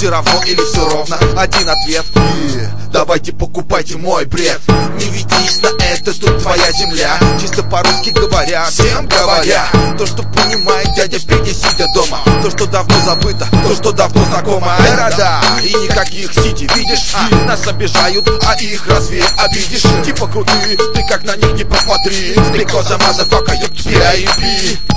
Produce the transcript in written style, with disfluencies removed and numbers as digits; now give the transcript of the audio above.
все равно или все ровно? Один ответ: давайте покупайте мой бред. Не ведись на это, тут твоя земля. Чисто по-русски говоря, всем говоря то, что понимает дядя Петя, сидя дома. То, что давно забыто, то, что давно знакомо. Города и никаких сити, видишь? Нас обижают, а их разве обидишь? Типа крутые, ты как на них не посмотри. Because motherfucker, you B.I.M.P.